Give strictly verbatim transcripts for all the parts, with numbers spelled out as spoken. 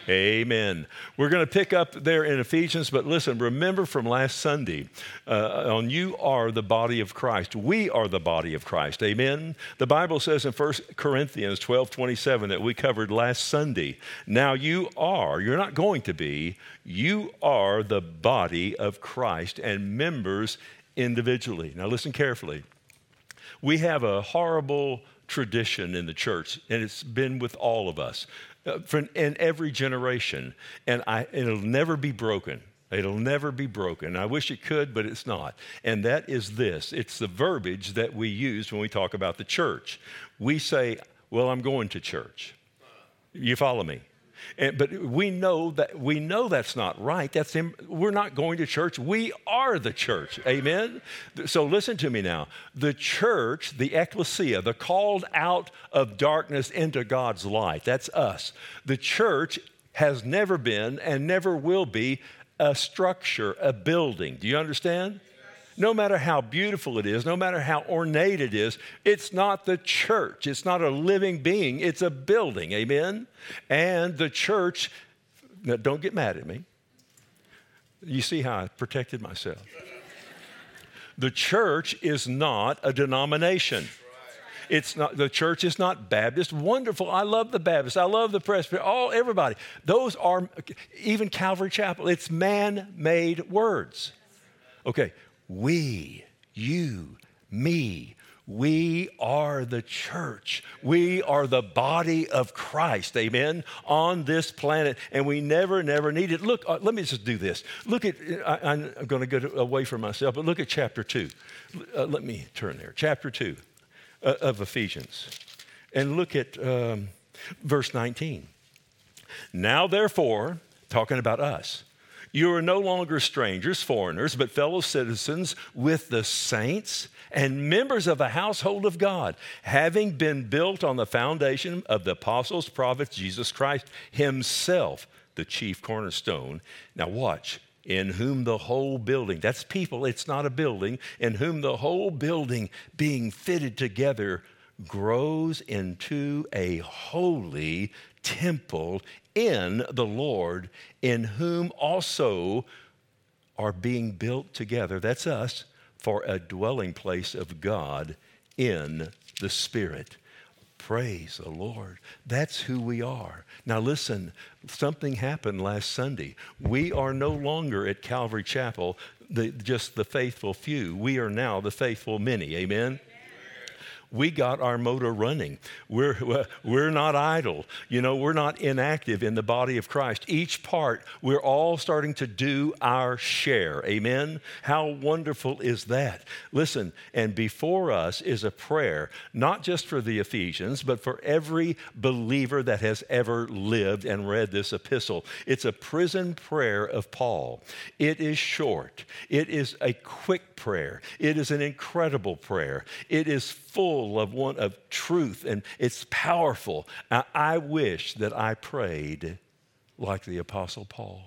Amen. We're going to pick up there in Ephesians, but listen, remember from last Sunday, uh, on you are the body of Christ. We are the body of Christ. Amen. The Bible says in First Corinthians twelve twenty-seven that we covered last Sunday. Now you are, you're not going to be, you are the body of Christ and members individually. Now listen carefully. We have a horrible tradition in the church, and it's been with all of us. Uh, from, in every generation, and I, it'll never be broken. It'll never be broken. I wish it could, but it's not. And that is this. It's the verbiage that we use when we talk about the church. We say, well, I'm going to church. You follow me? And, but we know that we know that's not right. That's him. We're not going to church. We are the church. Amen. So listen to me now. The church, the ecclesia, the called out of darkness into God's light. That's us. The church has never been and never will be a structure, a building. Do you understand? No matter how beautiful it is, no matter how ornate it is, it's not the church. It's not a living being. It's a building. Amen? And the church, now don't get mad at me. You see how I protected myself. The church is not a denomination. It's not, the church is not Baptist. Wonderful. I love the Baptists. I love the Presbyterian. All, everybody. Those are, even Calvary Chapel, it's man-made words. Okay. We, you, me, we are the church. We are the body of Christ, amen, on this planet, and we never, never need it. Look, uh, let me just do this. Look at, I, I'm going to go away from myself, but look at chapter two. Uh, let me turn there. Chapter two uh, of Ephesians, and look at um, verse nineteen. Now, therefore, talking about us, you are no longer strangers, foreigners, but fellow citizens with the saints and members of the household of God, having been built on the foundation of the apostles, prophets, Jesus Christ himself, the chief cornerstone. Now watch. In whom the whole building, that's people, it's not a building, in whom the whole building being fitted together grows into a holy temple in the Lord, in whom also are being built together, that's us, for a dwelling place of God in the Spirit. Praise the Lord. That's who we are. Now listen, something happened last Sunday. We are no longer at Calvary Chapel, the, just the faithful few. We are now the faithful many. Amen? We got our motor running. We're, we're not idle. You know, we're not inactive in the body of Christ. Each part, we're all starting to do our share. Amen? How wonderful is that? Listen, and before us is a prayer, not just for the Ephesians, but for every believer that has ever lived and read this epistle. It's a prison prayer of Paul. It is short. It is a quick prayer. It is an incredible prayer. It is full of one of truth, and it's powerful. I, I wish that I prayed like the Apostle Paul.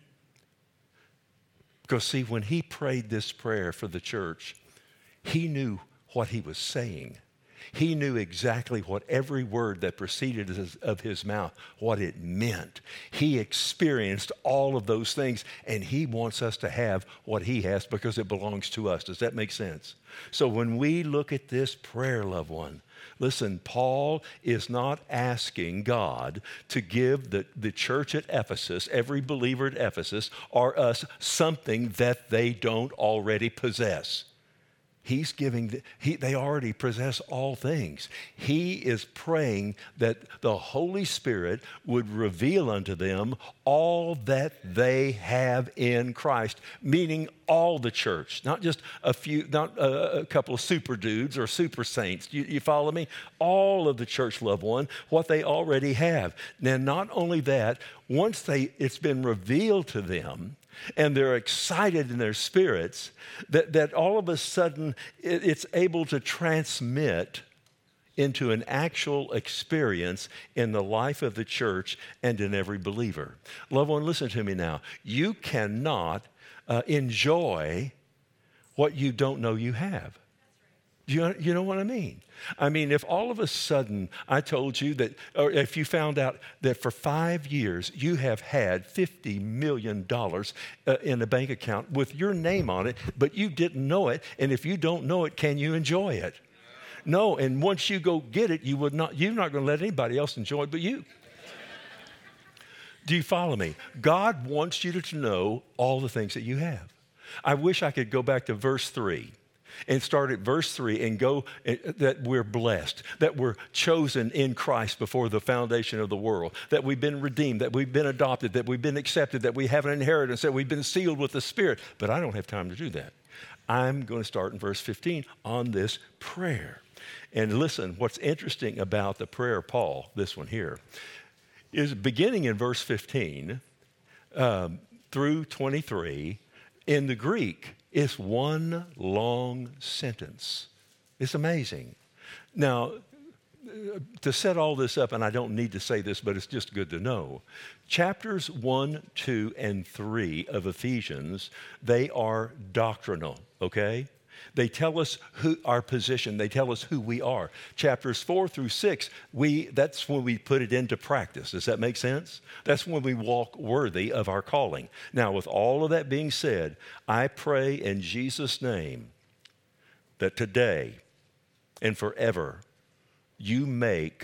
Because see, when he prayed this prayer for the church, he knew what he was saying. He knew exactly what every word that proceeded of his mouth, what it meant. He experienced all of those things, and he wants us to have what he has because it belongs to us. Does that make sense? So when we look at this prayer, loved one, listen, Paul is not asking God to give the, the church at Ephesus, every believer at Ephesus, or us something that they don't already possess. He's giving, the, he, they already possess all things. He is praying that the Holy Spirit would reveal unto them all that they have in Christ, meaning all the church, not just a few, not a, a couple of super dudes or super saints. You, you follow me? All of the church, loved one, what they already have. Now, not only that, once they it's been revealed to them, and they're excited in their spirits, that, that all of a sudden it, it's able to transmit into an actual experience in the life of the church and in every believer. Loved one, listen to me now. You cannot uh, enjoy what you don't know you have. Do you, you know what I mean? I mean, if all of a sudden I told you that, or if you found out that for five years you have had fifty million dollars uh, in a bank account with your name on it, but you didn't know it, and if you don't know it, can you enjoy it? No, and once you go get it, you would not, you're not going to let anybody else enjoy it but you. Do you follow me? God wants you to know all the things that you have. I wish I could go back to verse three and start at verse three and go uh, that we're blessed, that we're chosen in Christ before the foundation of the world, that we've been redeemed, that we've been adopted, that we've been accepted, that we have an inheritance, that we've been sealed with the Spirit. But I don't have time to do that. I'm going to start in verse fifteen on this prayer. And listen, what's interesting about the prayer of Paul, this one here, is beginning in verse fifteen um, through twenty-three, in the Greek, it's one long sentence. It's amazing. Now, to set all this up, and I don't need to say this, but it's just good to know, chapters one, two, and three of Ephesians, they are doctrinal, okay? They tell us who our position. They tell us who we are. Chapters four through six, we that's when we put it into practice. Does that make sense? That's when we walk worthy of our calling. Now, with all of that being said, I pray in Jesus' name that today and forever you make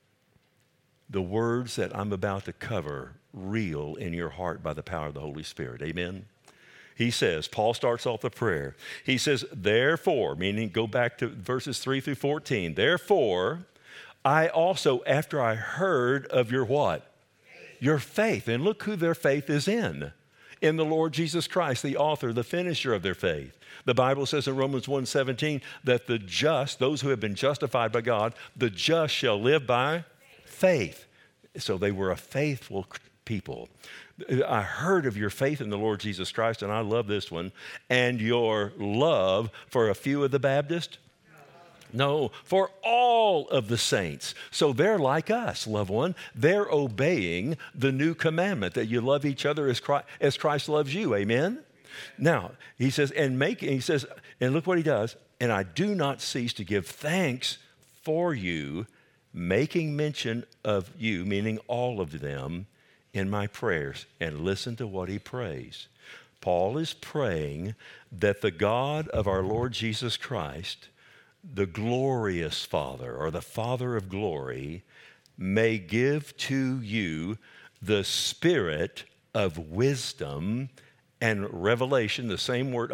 the words that I'm about to cover real in your heart by the power of the Holy Spirit. Amen? He says, Paul starts off the prayer. He says, therefore, meaning go back to verses three through fourteen. Therefore, I also, after I heard of your what? Your faith. And look who their faith is in. In the Lord Jesus Christ, the author, the finisher of their faith. The Bible says in Romans one seventeen that the just, those who have been justified by God, the just shall live by faith. So they were a faithful people. I heard of your faith in the Lord Jesus Christ, and I love this one, and your love for a few of the Baptists. No, for all of the saints. So they're like us, loved one. They're obeying the new commandment that you love each other as Christ, as Christ loves you. Amen? Now, he says, and make, and he says, and look what he does, and I do not cease to give thanks for you, making mention of you, meaning all of them, in my prayers. And listen to what he prays. Paul is praying that the God of our Lord Jesus Christ, the glorious Father, or the Father of glory, may give to you the spirit of wisdom and revelation, the same word,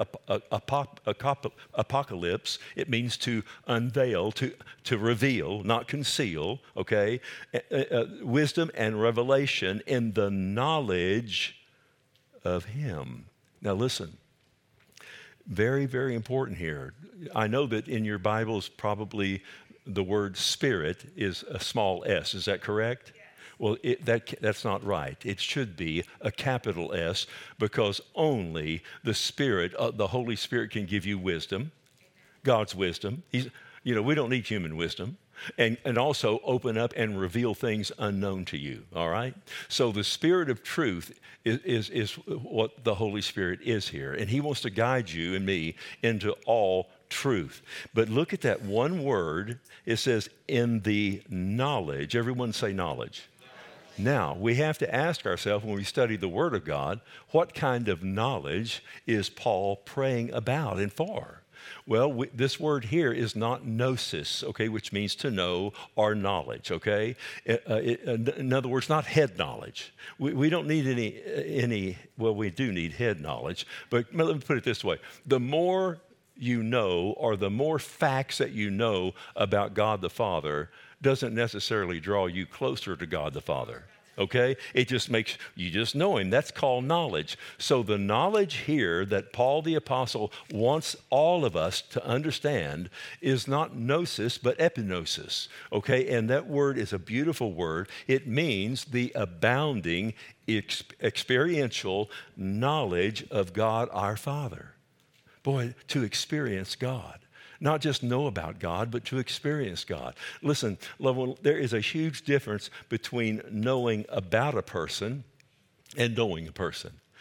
apocalypse. It means to unveil, to, to reveal, not conceal, okay? Uh, uh, wisdom and revelation in the knowledge of him. Now listen, very, very important here. I know that in your Bibles probably the word spirit is a small s. Is that correct? Well, it, that, that's not right. It should be a capital S, because only the Spirit, uh, the Holy Spirit, can give you wisdom, God's wisdom. He's, you know, we don't need human wisdom. And, and also open up and reveal things unknown to you, all right? So the Spirit of truth is, is, is what the Holy Spirit is here. And he wants to guide you and me into all truth. But look at that one word. It says, in the knowledge. Everyone say knowledge. Now, we have to ask ourselves when we study the Word of God, what kind of knowledge is Paul praying about and for? Well, we, this word here is not gnosis, okay, which means to know or knowledge, okay? Uh, it, in other words, not head knowledge. We, we don't need any, any, well, we do need head knowledge, but let me put it this way. The more you know, or the more facts that you know about God the Father, doesn't necessarily draw you closer to God the Father, okay? It just makes you just know him. That's called knowledge. So the knowledge here that Paul the Apostle wants all of us to understand is not gnosis, but epignosis, okay? And that word is a beautiful word. It means the abounding ex- experiential knowledge of God our Father. Boy, to experience God. Not just know about God, but to experience God. Listen, loved one, there is a huge difference between knowing about a person and knowing a person.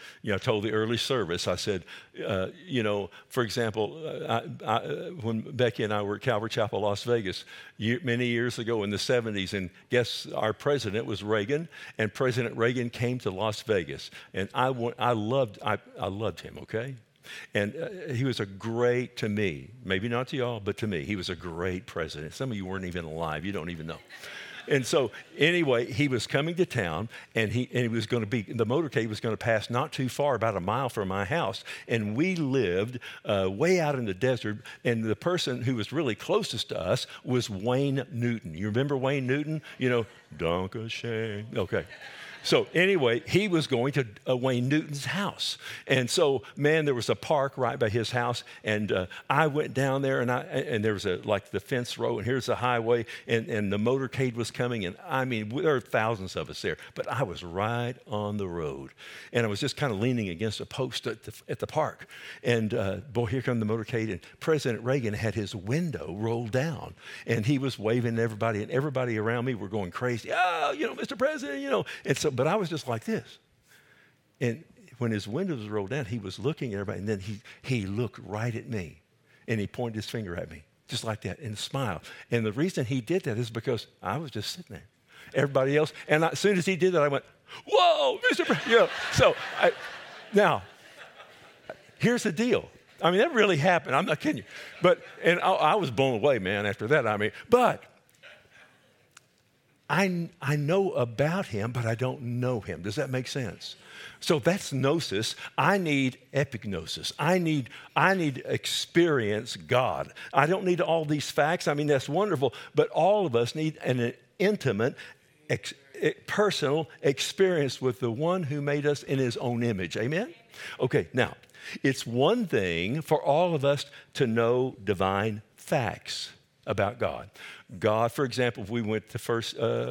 You know, I told the early service, I said, uh, you know, for example, I, I, when Becky and I were at Calvary Chapel, Las Vegas, year, many years ago in the seventies, and guess our president was Reagan, and President Reagan came to Las Vegas, and I, I loved, I, I loved him, okay? And uh, he was a great, to me, maybe not to y'all, but to me, he was a great president. Some of you weren't even alive. You don't even know. And so anyway, he was coming to town, and he and he was going to be, the motorcade was going to pass not too far, about a mile from my house. And we lived uh, way out in the desert, and the person who was really closest to us was Wayne Newton. You remember Wayne Newton? You know, Donka Shane. Okay. So anyway, he was going to uh, Wayne Newton's house. And so, man, there was a park right by his house. And uh, I went down there, and I and there was a like the fence row, and here's the highway, and, and the motorcade was coming. And I mean, there were thousands of us there. But I was right on the road. And I was just kind of leaning against a post at the, at the park. And uh, boy, here come the motorcade. And President Reagan had his window rolled down. And he was waving at everybody. And everybody around me were going crazy. Oh, you know, Mister President, you know. And so, but I was just like this. And when his windows rolled down, he was looking at everybody, and then he, he looked right at me, and he pointed his finger at me, just like that, and smiled. And the reason he did that is because I was just sitting there. Everybody else, and I, as soon as he did that, I went, whoa, Mister President. You know, so I, now, here's the deal. I mean, that really happened. I'm not kidding you. But, and I, I was blown away, man, after that. I mean, but I, I know about him, but I don't know him. Does that make sense? So that's gnosis. I need epignosis. I need, I need experience God. I don't need all these facts. I mean, that's wonderful, but all of us need an intimate, ex, personal experience with the one who made us in his own image. Amen? Okay, now, it's one thing for all of us to know divine facts about God. God, for example, if we went to first uh,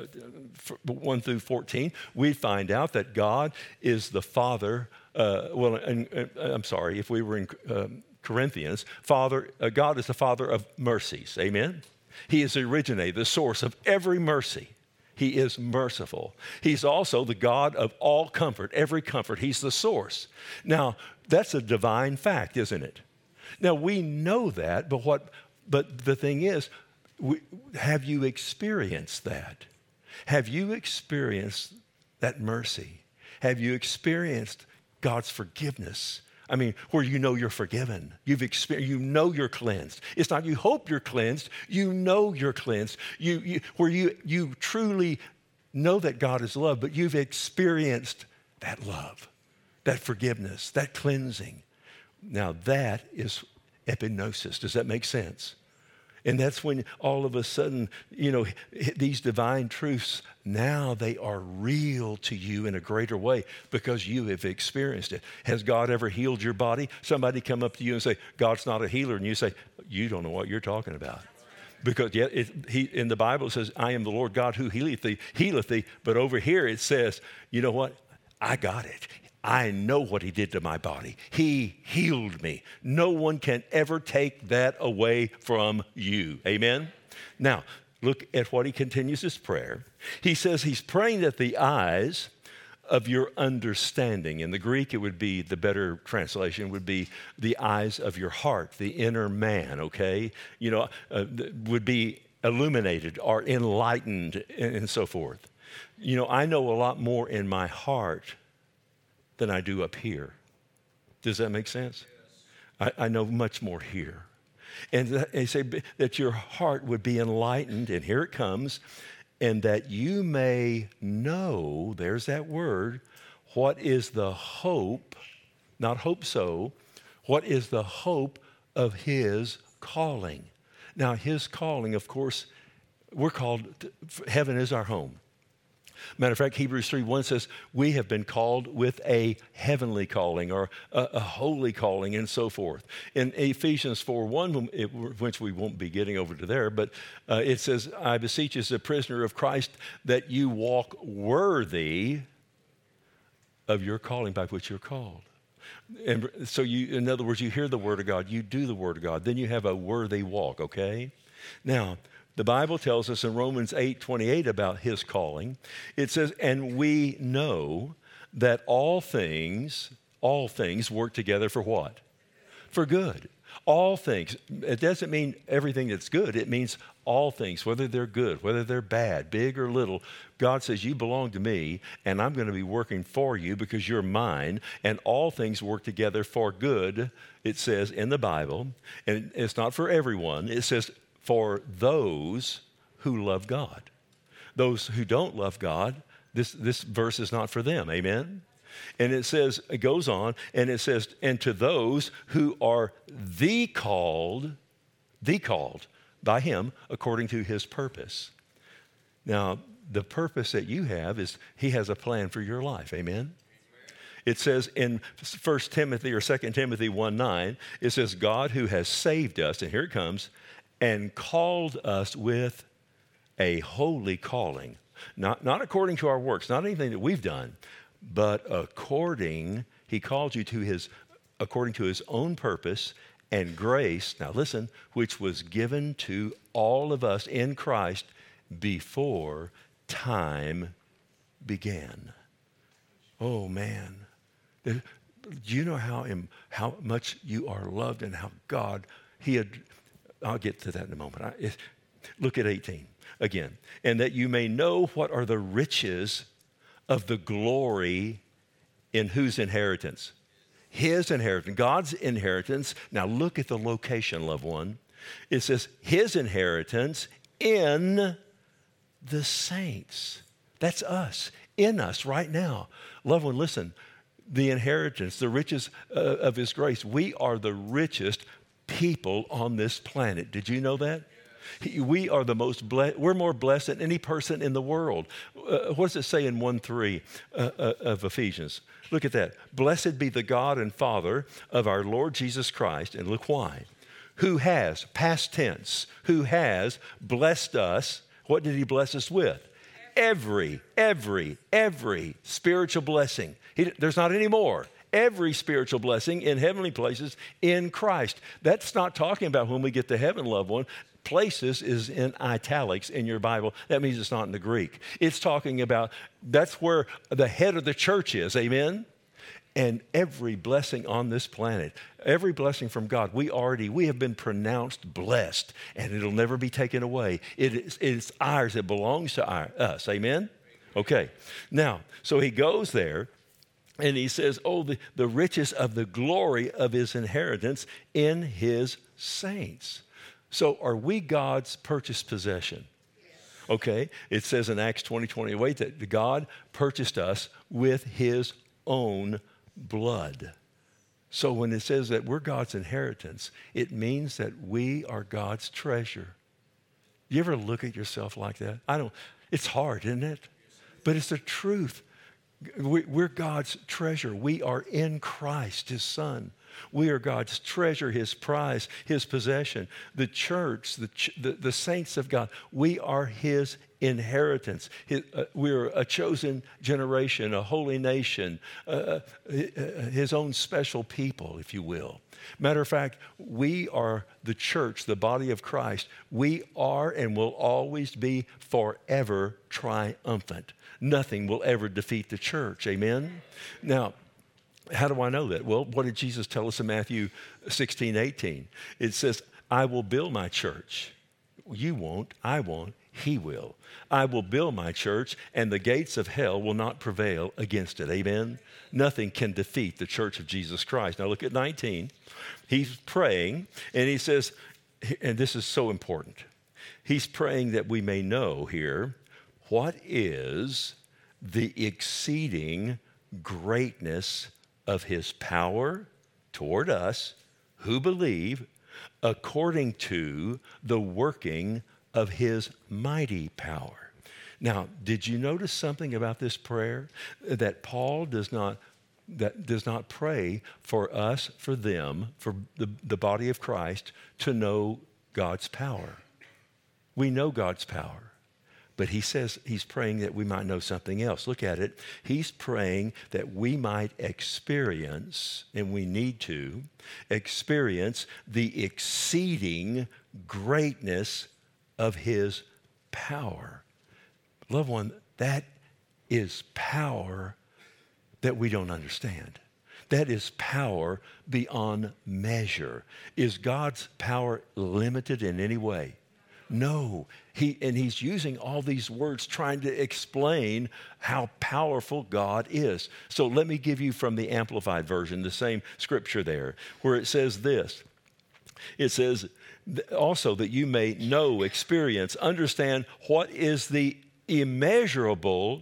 one through fourteen, we'd find out that God is the Father. Uh, well, and, and, I'm sorry, if we were in um, Corinthians, Father, uh, God is the Father of mercies. Amen. He is the originator, the source of every mercy. He is merciful. He's also the God of all comfort, every comfort. He's the source. Now, that's a divine fact, isn't it? Now, we know that, but what? But the thing is, we, have you experienced that? Have you experienced that mercy? Have you experienced God's forgiveness? I mean, where you know you're forgiven. You've experienced, you know you're cleansed. It's not you hope you're cleansed. You know you're cleansed. You, you, where you, you truly know that God is love, but you've experienced that love, that forgiveness, that cleansing. Now that is epignosis. Does that make sense? And that's when all of a sudden, you know, these divine truths, now they are real to you in a greater way because you have experienced it. Has God ever healed your body? Somebody come up to you and say, God's not a healer. And you say, you don't know what you're talking about. Because yet it, he, in the Bible it says, I am the Lord God who healeth thee, healeth thee. But over here it says, you know what? I got it. I know what he did to my body. He healed me. No one can ever take that away from you. Amen? Now, look at what he continues his prayer. He says he's praying that the eyes of your understanding. In the Greek, it would be, the better translation would be the eyes of your heart, the inner man, okay? You know, uh, would be illuminated or enlightened and so forth. You know, I know a lot more in my heart than I do up here. Does that make sense? Yes. I, I know much more here. And they say that your heart would be enlightened, and here it comes, and that you may know, there's that word, what is the hope, not hope so, what is the hope of his calling. Now, his calling, of course, we're called, to, heaven is our home. Matter of fact, Hebrews three one says, we have been called with a heavenly calling or a, a holy calling and so forth. In Ephesians four one, it, which we won't be getting over to there, but uh, it says, I beseech as a prisoner of Christ that you walk worthy of your calling by which you're called. And so you, in other words, you hear the word of God, you do the word of God, then you have a worthy walk, okay? Now, the Bible tells us in Romans eight twenty-eight about his calling. It says, and we know that all things, all things work together for what? For good. All things. It doesn't mean everything that's good. It means all things, whether they're good, whether they're bad, big or little. God says, you belong to me, and I'm going to be working for you because you're mine, and all things work together for good, it says in the Bible. And it's not for everyone. It says for those who love God. Those who don't love God, this, this verse is not for them. Amen? And it says, it goes on, and it says, and to those who are the called, the called by him according to his purpose. Now, the purpose that you have is he has a plan for your life. Amen? It says in First Timothy or Second Timothy one nine, it says, God who has saved us, and here it comes, and called us with a holy calling. Not, not according to our works, not anything that we've done, but according, he called you to his, according to his own purpose and grace, now listen, which was given to all of us in Christ before time began. Oh man, do you know how, how much you are loved and how God, he had, I'll get to that in a moment. I, it, look at eighteen again. And that you may know what are the riches of the glory in whose inheritance? His inheritance, God's inheritance. Now look at the location, loved one. It says his inheritance in the saints. That's us, in us right now. Loved one, listen, the inheritance, the riches uh, of his grace. We are the richest people on this planet. Did you know that? He, we are the most blessed. We're more blessed than any person in the world. Uh, what does it say in one three uh, uh, of Ephesians? Look at that. Blessed be the God and Father of our Lord Jesus Christ. And look why. Who has, past tense, who has blessed us. What did he bless us with? Every, every, every spiritual blessing. He, there's not any more. Every spiritual blessing in heavenly places in Christ. That's not talking about when we get to heaven, loved one. Places is in italics in your Bible. That means it's not in the Greek. It's talking about, that's where the head of the church is, amen? And every blessing on this planet, every blessing from God, we already, we have been pronounced blessed, and it'll never be taken away. It is, it's ours, it belongs to our, us, amen? Okay, now, so he goes there, and he says, oh, the, the riches of the glory of his inheritance in his saints. So are we God's purchased possession? Okay, it says in Acts twenty, twenty-eight that God purchased us with his own blood. So when it says that we're God's inheritance, it means that we are God's treasure. You ever look at yourself like that? I don't, it's hard, isn't it? But it's the truth. We're God's treasure. We are in Christ, his son. We are God's treasure, his prize, his possession. The church, the, ch- the, the saints of God, we are his inheritance. His, uh, we're a chosen generation, a holy nation, uh, his own special people, if you will. Matter of fact, we are the church, the body of Christ. We are and will always be forever triumphant. Nothing will ever defeat the church. Amen? Now, how do I know that? Well, what did Jesus tell us in Matthew sixteen, eighteen? It says, I will build my church. You won't, I won't, he will. I will build my church, and the gates of hell will not prevail against it. Amen? Nothing can defeat the church of Jesus Christ. Now look at nineteen. He's praying, and he says, and this is so important. He's praying that we may know here what is the exceeding greatness of his power toward us who believe, according to the working of his mighty power. Now, did you notice something about this prayer? That Paul does not, that does not pray for us, for them, for the, the body of Christ to know God's power. We know God's power. But he says he's praying that we might know something else. Look at it. He's praying that we might experience, and we need to, experience the exceeding greatness of his power. Loved one, that is power that we don't understand. That is power beyond measure. Is God's power limited in any way? No. He, and he's using all these words trying to explain how powerful God is. So let me give you from the Amplified Version, the same scripture there, where it says this. It says also that you may know, experience, understand what is the immeasurable,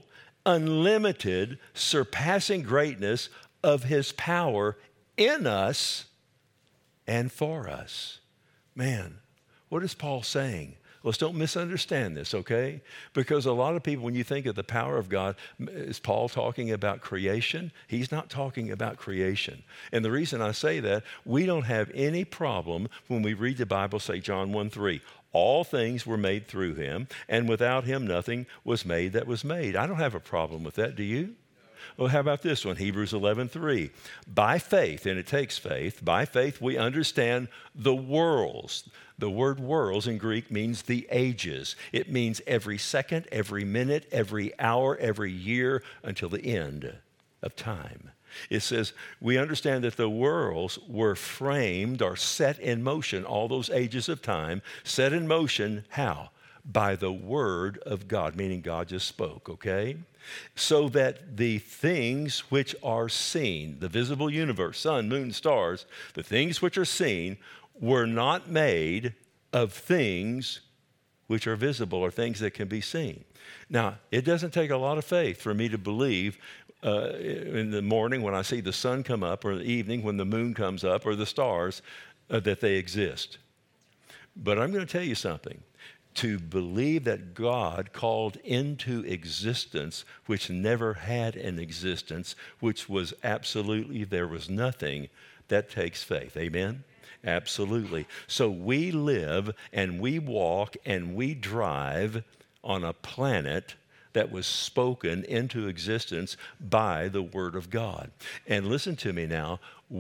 unlimited, surpassing greatness of his power in us and for us. Man, what is Paul saying? Let's don't misunderstand this, okay? Because a lot of people, when you think of the power of God, is Paul talking about creation? He's not talking about creation. And the reason I say that, we don't have any problem when we read the Bible, say John one three. All things were made through him, and without him nothing was made that was made. I don't have a problem with that, do you? Well, how about this one? Hebrews eleven three. By faith, and it takes faith, by faith we understand the worlds. The word worlds in Greek means the ages. It means every second, every minute, every hour, every year until the end of time. It says, we understand that the worlds were framed or set in motion, all those ages of time, set in motion, how? By the word of God, meaning God just spoke, okay? So that the things which are seen, the visible universe, sun, moon, stars, the things which are seen were not made of things which are visible or things that can be seen. Now, it doesn't take a lot of faith for me to believe uh, in the morning when I see the sun come up, or in the evening when the moon comes up, or the stars, uh, that they exist. But I'm going to tell you something. To believe that God called into existence, which never had an existence, which was absolutely, there was nothing, that takes faith. Amen? Absolutely. So we live and we walk and we drive on a planet that was spoken into existence by the Word of God. And listen to me now,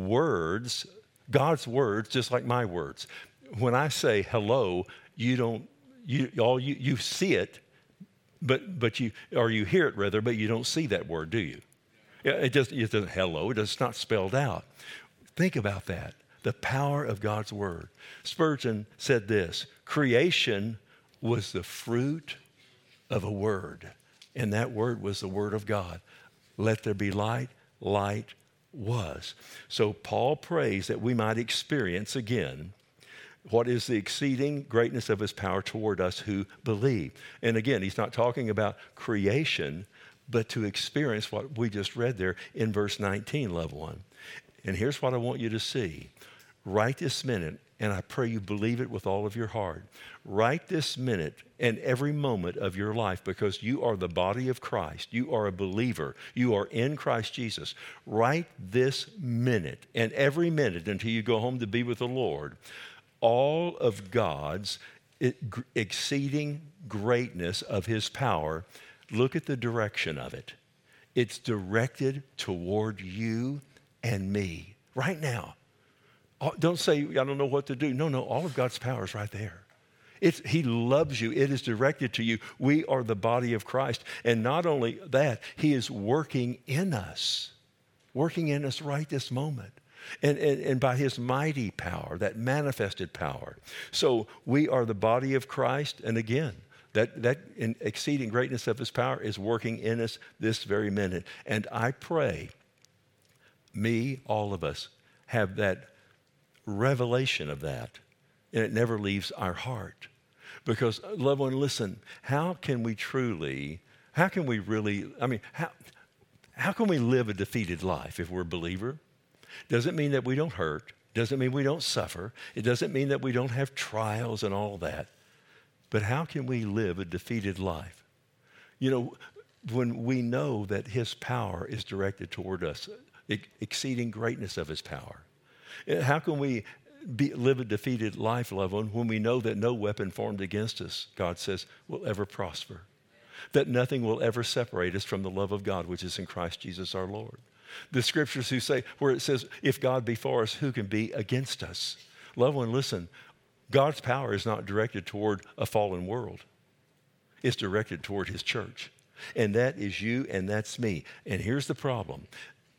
words, God's words, just like my words. When I say hello, you don't, you all you, you see it, but but you or you hear it rather, but you don't see that word, do you? Yeah, it just it doesn't hello, it's not spelled out. Think about that. The power of God's word. Spurgeon said this, creation was the fruit of a word, and that word was the word of God. Let there be light, light was. So Paul prays that we might experience again what is the exceeding greatness of his power toward us who believe. And again, he's not talking about creation, but to experience what we just read there in verse nineteen, loved one. And here's what I want you to see. Right this minute, and I pray you believe it with all of your heart. Right this minute and every moment of your life, because you are the body of Christ. You are a believer. You are in Christ Jesus. Right this minute and every minute until you go home to be with the Lord, all of God's exceeding greatness of his power, look at the direction of it. It's directed toward you and me right now. Don't say, I don't know what to do. No, no, all of God's power is right there. It's, he loves you. It is directed to you. We are the body of Christ. And not only that, he is working in us, working in us right this moment. And, and, and by his mighty power, that manifested power. So we are the body of Christ. And again, that, that exceeding greatness of his power is working in us this very minute. And I pray, me, all of us, have that revelation of that. And it never leaves our heart. Because, loved one, listen, how can we truly, how can we really, I mean, how, how can we live a defeated life if we're a believer? Doesn't mean that we don't hurt. Doesn't mean we don't suffer. It doesn't mean that we don't have trials and all that. But how can we live a defeated life? You know, when we know that his power is directed toward us, exceeding greatness of his power. How can we be, live a defeated life, loved one, when we know that no weapon formed against us, God says, will ever prosper? That nothing will ever separate us from the love of God, which is in Christ Jesus our Lord. The scriptures who say, where it says, if God be for us, who can be against us? Loved one, listen, God's power is not directed toward a fallen world. It's directed toward his church. And that is you and that's me. And here's the problem.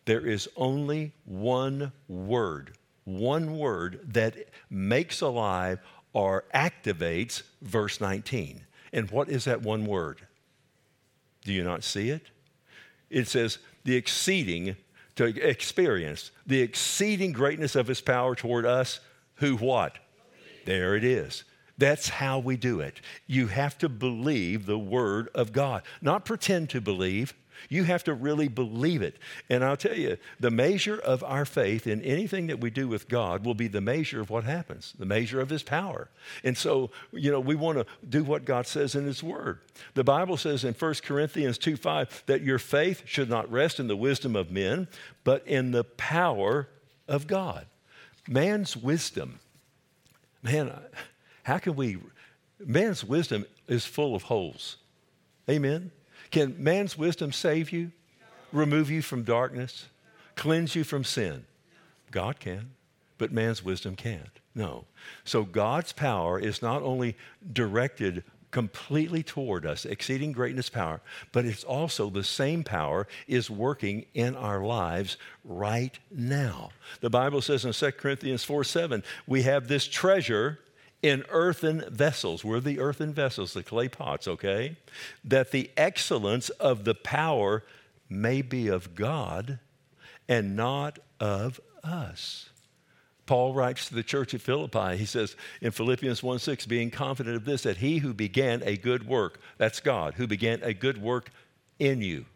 There is only one word, one word that makes alive or activates verse nineteen. And what is that one word? Do you not see it? It says, the exceeding, to experience, the exceeding greatness of his power toward us, who what? There it is. That's how we do it. You have to believe the word of God, not pretend to believe. You have to really believe it. And I'll tell you, the measure of our faith in anything that we do with God will be the measure of what happens, the measure of his power. And so, you know, we want to do what God says in his word. The Bible says in First Corinthians two five that your faith should not rest in the wisdom of men, but in the power of God. Man's wisdom, man, how can we, man's wisdom is full of holes. Amen? Can man's wisdom save you, remove you from darkness, cleanse you from sin? God can, but man's wisdom can't. No. So God's power is not only directed completely toward us, exceeding greatness power, but it's also the same power is working in our lives right now. The Bible says in Second Corinthians four seven, we have this treasure in earthen vessels. We're the earthen vessels, the clay pots, okay? That the excellence of the power may be of God and not of us. Paul writes to the church at Philippi, he says in Philippians one six, being confident of this, that he who began a good work, that's God, who began a good work in you.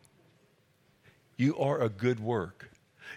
You are a good work.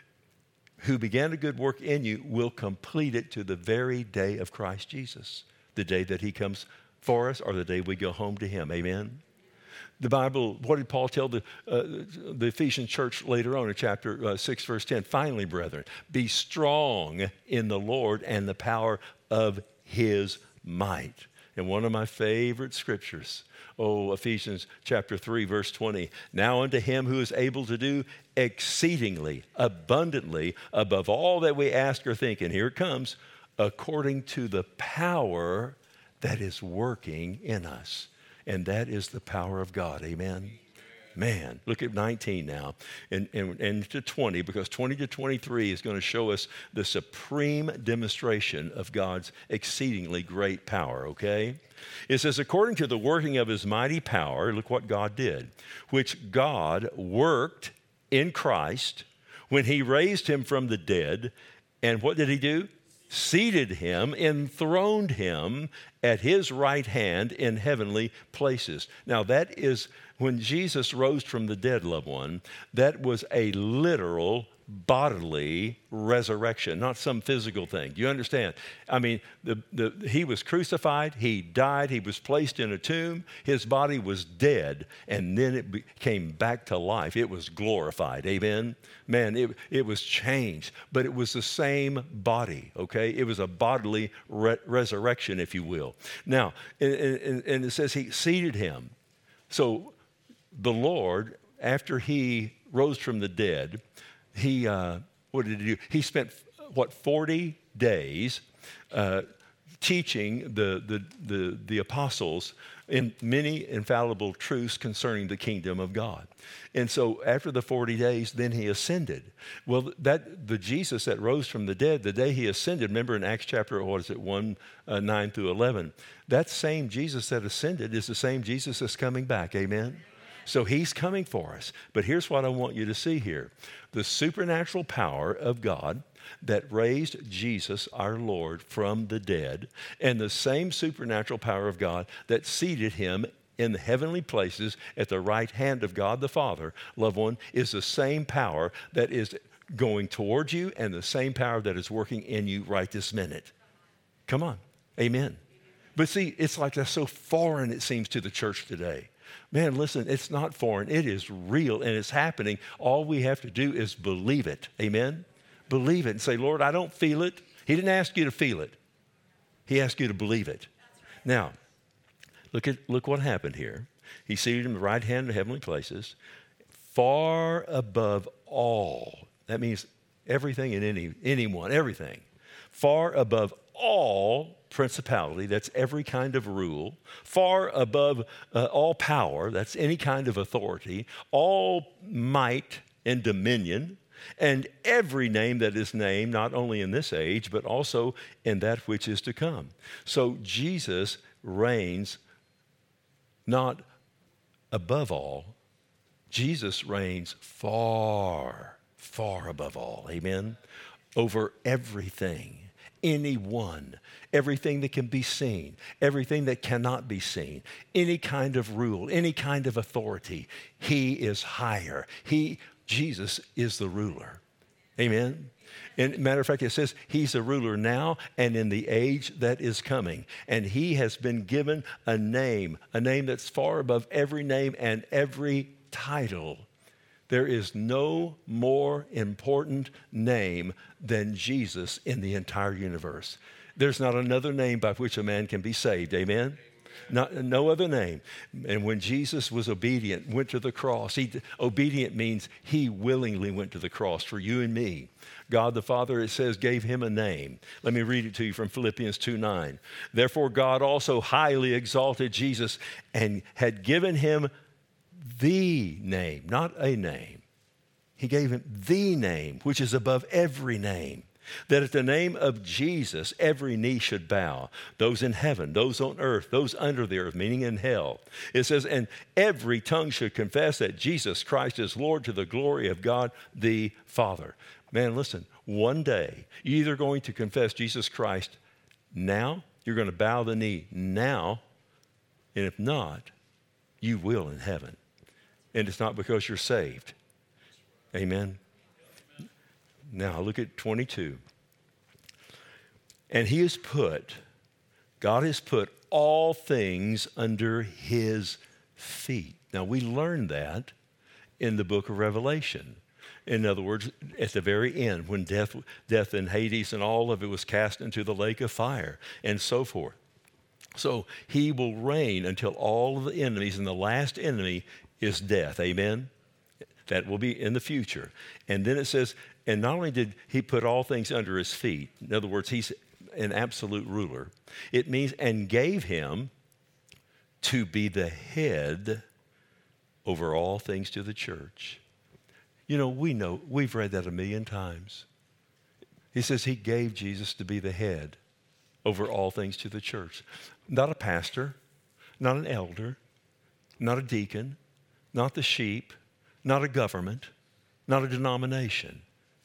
Who began a good work in you will complete it to the very day of Christ Jesus, the day that he comes for us or the day we go home to him. Amen? The Bible, what did Paul tell the, uh, the Ephesian church later on in chapter uh, six, verse ten? Finally, brethren, be strong in the Lord and the power of his might. And one of my favorite scriptures, oh, Ephesians chapter three, verse twenty. Now unto him who is able to do exceedingly, abundantly, above all that we ask or think, and here it comes, according to the power that is working in us. And that is the power of God. Amen. Man, look at nineteen now and, and, and to twenty, because twenty to twenty-three is going to show us the supreme demonstration of God's exceedingly great power, okay? It says, according to the working of his mighty power, look what God did, which God worked in Christ when he raised him from the dead. And what did he do? Seated him, enthroned him at his right hand in heavenly places. Now that is, when Jesus rose from the dead, loved one, that was a literal bodily resurrection, not some physical thing. Do you understand? I mean, the, the, he was crucified, he died, he was placed in a tomb, his body was dead, and then it be, came back to life. It was glorified, amen? Man, it, it was changed, but it was the same body, okay? It was a bodily re- resurrection, if you will. Now, and, and, and it says he seated him. So the Lord, after he rose from the dead, He, uh, what did he do? He spent, what, forty days uh, teaching the, the, the, the apostles in many infallible truths concerning the kingdom of God. And so after the forty days, then he ascended. Well, that the Jesus that rose from the dead, the day he ascended, remember in Acts chapter, what is it, one, uh, nine through eleven, that same Jesus that ascended is the same Jesus that's coming back, amen? So he's coming for us. But here's what I want you to see here. The supernatural power of God that raised Jesus, our Lord, from the dead, and the same supernatural power of God that seated him in the heavenly places at the right hand of God the Father, loved one, is the same power that is going towards you and the same power that is working in you right this minute. Come on. Amen. But see, it's like that's so foreign, it seems, to the church today. Man, listen, it's not foreign. It is real and it's happening. All we have to do is believe it. Amen? Believe it and say, Lord, I don't feel it. He didn't ask you to feel it. He asked you to believe it. Now, look at look what happened here. He seated him at the right hand in heavenly places, far above all. That means everything and any anyone, everything. Far above all principality, that's every kind of rule, far above uh, all power, that's any kind of authority, all might and dominion, and every name that is named, not only in this age, but also in that which is to come. So Jesus reigns not above all. Jesus reigns far, far above all, amen, over everything, anyone, everything that can be seen, everything that cannot be seen, any kind of rule, any kind of authority. He is higher. He, Jesus is the ruler, amen. And matter of fact, it says he's a ruler now and in the age that is coming. And he has been given a name, a name that's far above every name and every title. There is no more important name than Jesus in the entire universe. There's not another name by which a man can be saved. Amen? Not, no other name. And when Jesus was obedient, went to the cross, he, obedient means he willingly went to the cross for you and me. God the Father, it says, gave him a name. Let me read it to you from Philippians two nine. Therefore God also highly exalted Jesus and had given him the name, not a name. He gave him the name, which is above every name, that at the name of Jesus, every knee should bow, those in heaven, those on earth, those under the earth, meaning in hell. It says, and every tongue should confess that Jesus Christ is Lord to the glory of God the Father. Man, listen, one day, you're either going to confess Jesus Christ now, you're going to bow the knee now, and if not, you will in heaven. And it's not because you're saved. Amen. Now look at twenty-two. And he has put, God has put all things under his feet. Now we learned that in the book of Revelation. In other words, at the very end, when death, death and Hades and all of it was cast into the lake of fire and so forth. So he will reign until all of the enemies, and the last enemy is death. Amen? That will be in the future. And then it says, and not only did he put all things under his feet, in other words, he's an absolute ruler. It means, and gave him to be the head over all things to the church. You know, we know, we've read that a million times. He says he gave Jesus to be the head over all things to the church. Not a pastor, not an elder, not a deacon, not the sheep, not a government, not a denomination.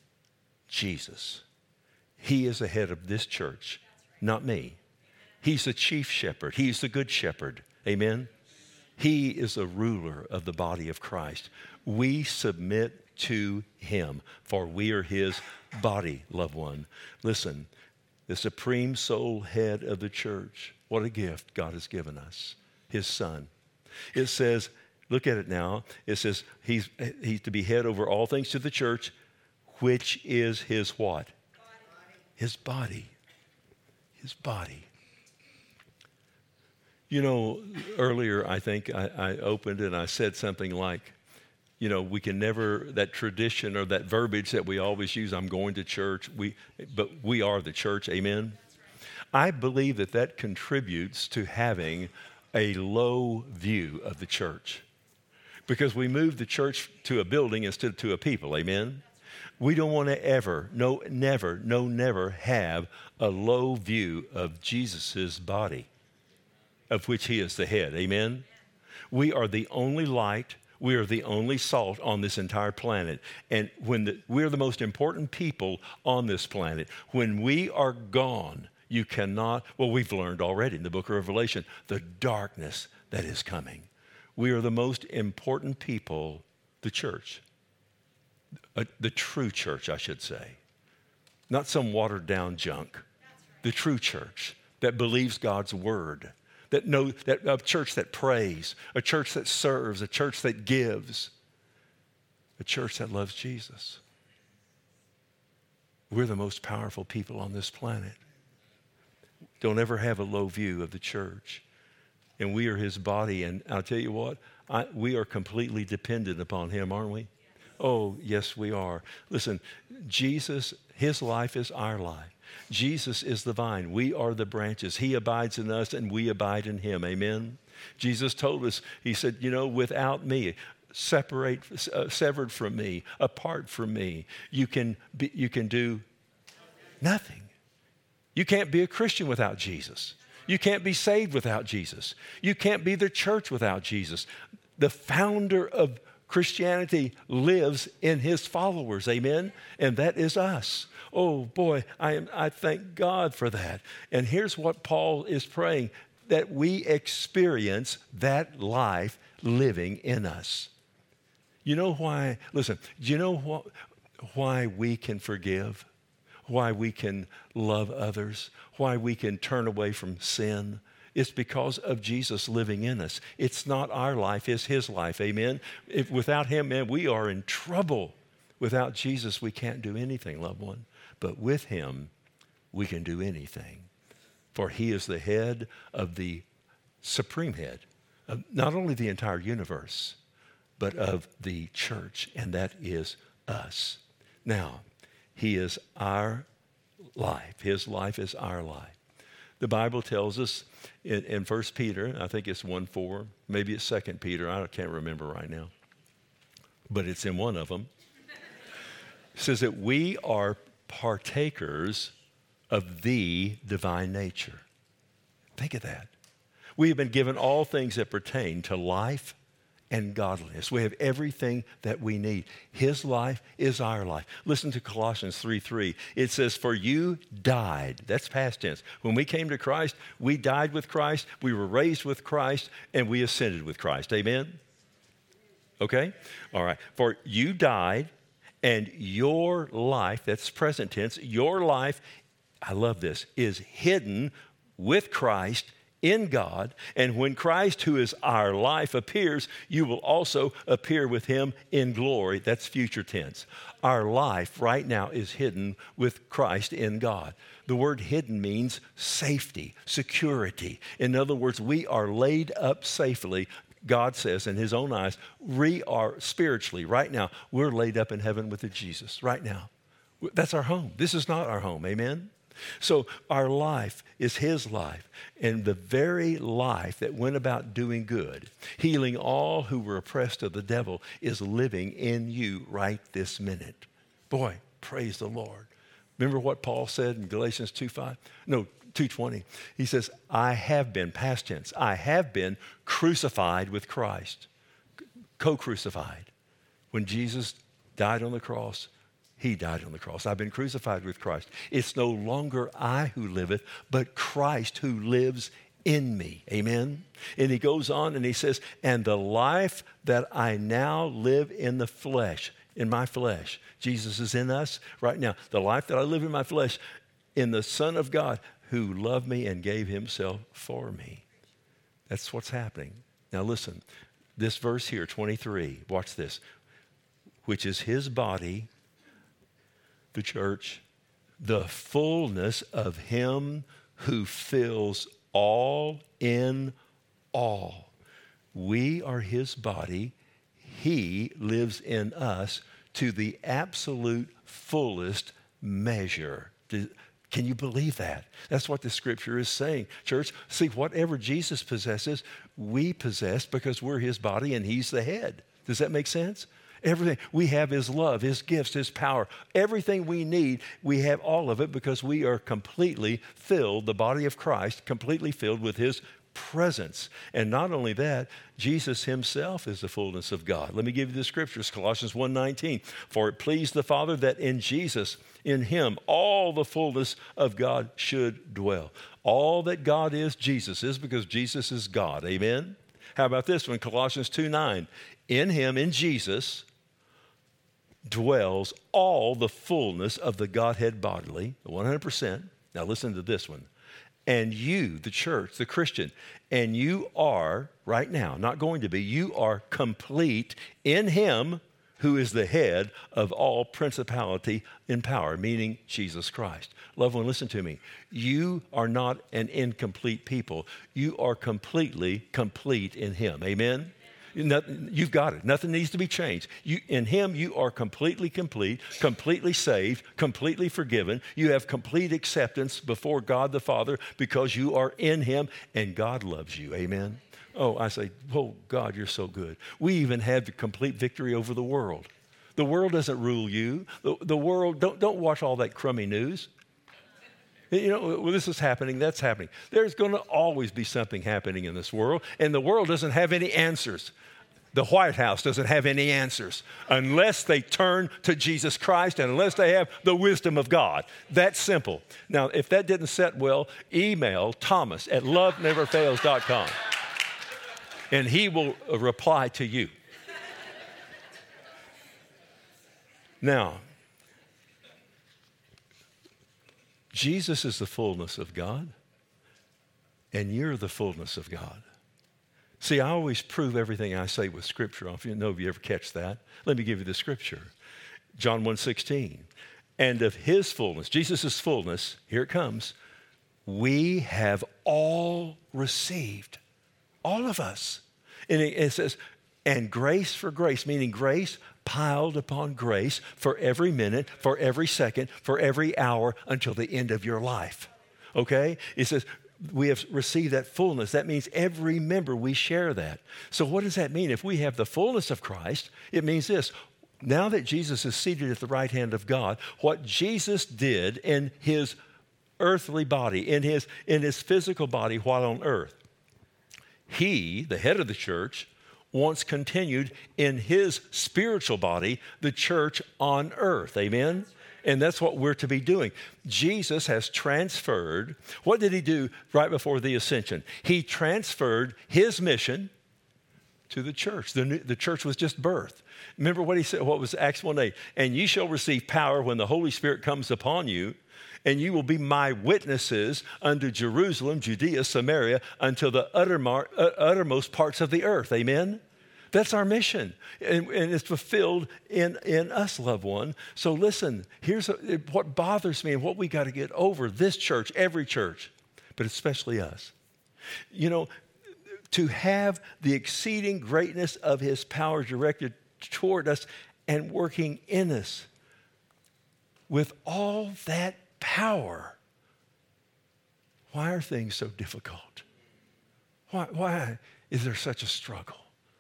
Jesus. He is the head of this church, not me. He's the chief shepherd. He's the good shepherd. Amen? He is the ruler of the body of Christ. We submit to him, for we are his body, loved one. Listen, the supreme soul head of the church, what a gift God has given us, his son. It says, look at it now, it says he's, he's to be head over all things to the church, which is his what? Body. His body. His body. You know, earlier I think I, I opened and I said something like, you know, we can never, that tradition or that verbiage that we always use, I'm going to church, we, but we are the church, amen? I believe that that contributes to having a low view of the church because we move the church to a building instead of to a people, amen? We don't want to ever, no, never, no, never have a low view of Jesus' body, of which he is the head, amen? We are the only light. We are the only salt on this entire planet. And when the, we're the most important people on this planet, when we are gone, you cannot, well, we've learned already in the book of Revelation, the darkness that is coming. We are the most important people, the church, uh, the true church, I should say. Not some watered down junk. The true church that believes God's word. That know that a church that prays, a church that serves, a church that gives, a church that loves Jesus. We're the most powerful people on this planet. Don't ever have a low view of the church. And we are his body. And I'll tell you what, I, we are completely dependent upon him, aren't we? Oh, yes, we are. Listen, Jesus, his life is our life. Jesus is the vine. We are the branches. He abides in us and we abide in him. Amen? Jesus told us, he said, you know, without me, separate, uh, severed from me, apart from me, you can be, you can do nothing. You can't be a Christian without Jesus. You can't be saved without Jesus. You can't be the church without Jesus. The founder of Christianity lives in his followers, amen? And that is us. Oh boy, I am, I thank God for that. And here's what Paul is praying, that we experience that life living in us. You know why, listen, do you know wh- why we can forgive? Why we can love others? Why we can turn away from sin? It's because of Jesus living in us. It's not our life, it's his life, amen? If without him, man, we are in trouble. Without Jesus, we can't do anything, loved one. But with him, we can do anything. For he is the head of the supreme head of not only the entire universe, but of the church, and that is us. Now, he is our life. His life is our life. The Bible tells us in, in First Peter, I think it's one four, maybe it's Second Peter, I can't remember right now, but it's in one of them. It says that we are partakers of the divine nature. Think of that. We have been given all things that pertain to life and godliness. We have everything that we need. His life is our life. Listen to Colossians three three. It says, for you died. That's past tense. When we came to Christ, we died with Christ, we were raised with Christ, and we ascended with Christ. Amen? Okay? All right. For you died, and your life, that's present tense, your life, I love this, is hidden with Christ in God, and when Christ, who is our life, appears, you will also appear with him in glory. That's future tense. Our life right now is hidden with Christ in God. The word hidden means safety, security. In other words, we are laid up safely. God says in his own eyes, we are spiritually, right now, we're laid up in heaven with Jesus, right now. That's our home. This is not our home, amen? So our life is his life, and the very life that went about doing good, healing all who were oppressed of the devil, is living in you right this minute. Boy, praise the Lord. Remember what Paul said in Galatians two five? No, two twenty. He says, I have been, past tense, I have been crucified with Christ, co-crucified. When Jesus died on the cross, he died on the cross. I've been crucified with Christ. It's no longer I who liveth, but Christ who lives in me. Amen? And he goes on and he says, and the life that I now live in the flesh, in my flesh, Jesus is in us right now. The life that I live in my flesh, in the Son of God who loved me and gave himself for me. That's what's happening. Now listen, this verse here, twenty-three, watch this, which is his body, the church, the fullness of him who fills all in all. We are his body. He lives in us to the absolute fullest measure. Can you believe that? That's what the scripture is saying. Church, see, whatever Jesus possesses, we possess because we're his body and he's the head. Does that make sense? Everything. We have his love, his gifts, his power. Everything we need, we have all of it because we are completely filled, the body of Christ, completely filled with his presence. And not only that, Jesus himself is the fullness of God. Let me give you the scriptures, Colossians one nineteen. For it pleased the Father that in Jesus, in him, all the fullness of God should dwell. All that God is, Jesus is, because Jesus is God. Amen? How about this one, Colossians two nine? In him, in Jesus, dwells all the fullness of the Godhead bodily, one hundred percent. Now listen to this one. And you, the church, the Christian, and you are, right now, not going to be, you are complete in him who is the head of all principality and power, meaning Jesus Christ. Loved one, listen to me. You are not an incomplete people. You are completely complete in him. Amen? Nothing, you've got it. Nothing needs to be changed. You, in him, you are completely complete, completely saved, completely forgiven. You have complete acceptance before God the Father because you are in him and God loves you. Amen? Oh, I say, oh, God, you're so good. We even have the complete victory over the world. The world doesn't rule you. The, the world, don't, don't watch all that crummy news. You know, well, this is happening, that's happening. There's going to always be something happening in this world, and the world doesn't have any answers. The White House doesn't have any answers unless they turn to Jesus Christ and unless they have the wisdom of God. That's simple. Now, if that didn't set well, email Thomas at love never fails dot com. And he will reply to you. Now, Jesus is the fullness of God, and you're the fullness of God. See, I always prove everything I say with Scripture. If you know if you ever catch that, let me give you the Scripture. John one sixteen. And of his fullness, Jesus' fullness, here it comes, we have all received. All of us. And it, it says, and grace for grace, meaning grace piled upon grace for every minute, for every second, for every hour until the end of your life. Okay? It says, we have received that fullness. That means every member, we share that. So what does that mean? If we have the fullness of Christ, it means this. Now that Jesus is seated at the right hand of God, what Jesus did in his earthly body, in his, in his physical body while on earth, he, the head of the church, wants continued in his spiritual body, the church on earth. Amen? And that's what we're to be doing. Jesus has transferred, what did he do right before the ascension? He transferred his mission to the church. The, new, the church was just birthed. Remember what he said, what was Acts one eight? And ye shall receive power when the Holy Spirit comes upon you, and you will be my witnesses unto Jerusalem, Judea, Samaria, until the uttermar, uh, uttermost parts of the earth. Amen? That's our mission, and, and it's fulfilled in, in us, loved one. So listen, here's a, what bothers me and what we got to get over, this church, every church, but especially us. You know, to have the exceeding greatness of his power directed toward us and working in us with all that power. Why are things so difficult? Why, why is there such a struggle?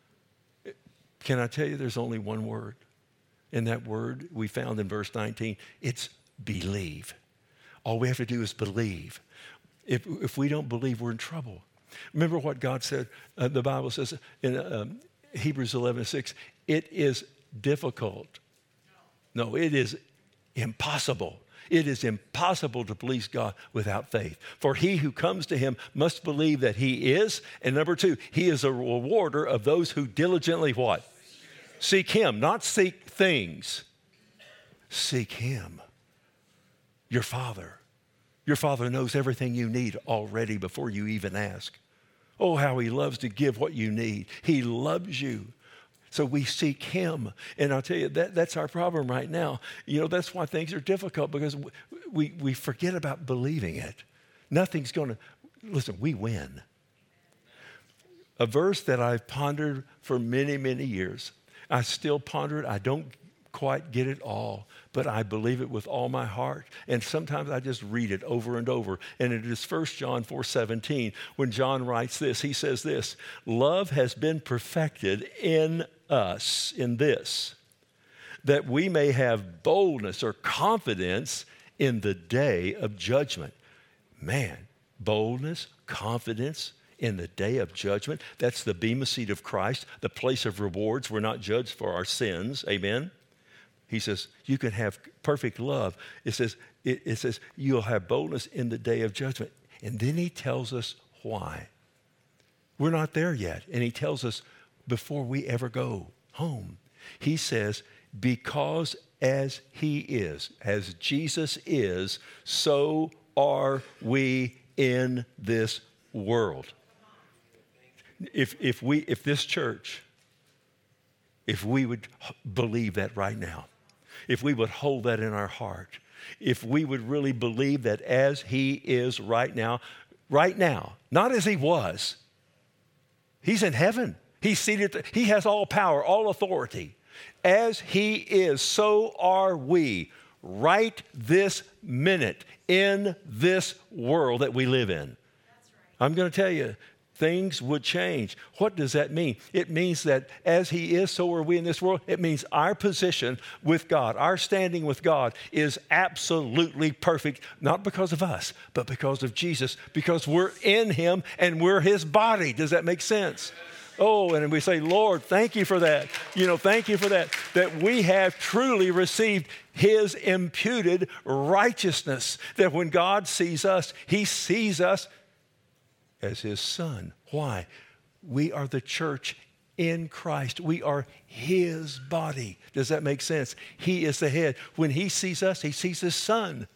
Can I tell you there's only one word? And that word we found in verse nineteen, it's believe. All we have to do is believe. If, if we don't believe, we're in trouble. Remember what God said, uh, the Bible says in um, Hebrews eleven six, it is difficult. No, it is impossible. It is impossible to please God without faith. For he who comes to him must believe that he is. And number two, he is a rewarder of those who diligently what? Seek him, not seek things. Seek him. Your Father. Your Father knows everything you need already before you even ask. Oh, how he loves to give what you need. He loves you. So we seek him. And I'll tell you, that, that's our problem right now. You know, that's why things are difficult, because we, we forget about believing it. Nothing's going to, listen, we win. A verse that I've pondered for many, many years. I still ponder it. I don't quite get it all, but I believe it with all my heart. And sometimes I just read it over and over. And it is First John four seventeen. When John writes this, he says this, love has been perfected in us, in this, that we may have boldness or confidence in the day of judgment. Man, boldness, confidence in the day of judgment. That's the bema seat of Christ, the place of rewards. We're not judged for our sins. Amen? He says, you can have perfect love. It says, it, it says, you'll have boldness in the day of judgment. And then he tells us why. We're not there yet. And he tells us before we ever go home. He says, because as he is, as Jesus is, so are we in this world. If, if, we, if this church, if we would believe that right now, if we would hold that in our heart, if we would really believe that as he is right now, right now, not as he was, he's in heaven. He's seated, he has all power, all authority. As he is, so are we right this minute in this world that we live in. That's right. I'm going to tell you, things would change. What does that mean? It means that as he is, so are we in this world. It means our position with God, our standing with God is absolutely perfect, not because of us, but because of Jesus, because we're in him and we're his body. Does that make sense? Oh, and we say, Lord, thank you for that. You know, thank you for that, that we have truly received his imputed righteousness, that when God sees us, he sees us as his son. Why? We are the church in Christ. We are his body. Does that make sense? He is the head. When he sees us, he sees his son.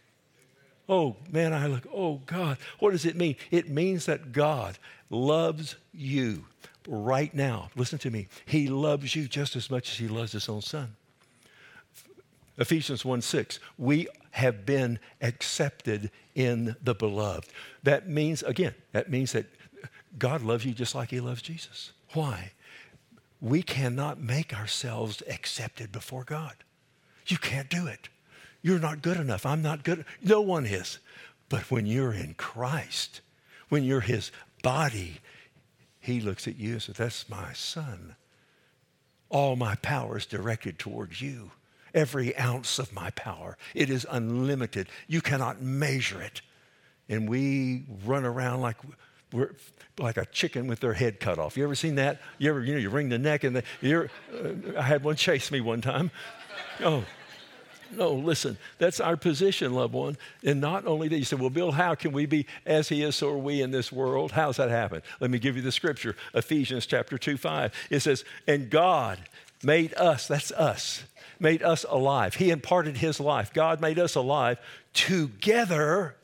Oh, man, I look, oh, God, what does it mean? It means that God loves you right now. Listen to me. He loves you just as much as he loves his own son. Ephesians one six, we have been accepted in the beloved. That means, again, that means that God loves you just like he loves Jesus. Why? We cannot make ourselves accepted before God. You can't do it. You're not good enough. I'm not good. No one is. But when you're in Christ, when you're his body, he looks at you and says, that's my son. All my power is directed towards you. Every ounce of my power. It is unlimited. You cannot measure it. And we run around like we're like a chicken with their head cut off. You ever seen that? You ever, you know, you wring the neck and the, you're, uh, I had one chase me one time. Oh, no, listen, that's our position, loved one. And not only that, you say, well, Bill, how can we be as he is, so are we in this world? How's that happen? Let me give you the scripture, Ephesians chapter two, five. It says, and God made us, that's us, made us alive. He imparted his life. God made us alive together